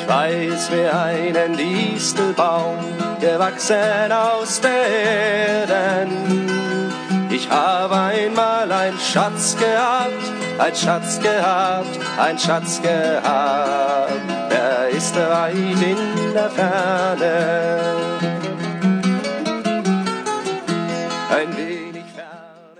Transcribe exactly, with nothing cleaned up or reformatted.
Ich weiß wie einen Distelbaum, gewachsen aus der Erden. Ich habe einmal einen Schatz gehabt, ein Schatz gehabt, ein Schatz gehabt. Der ist weit in der Ferne.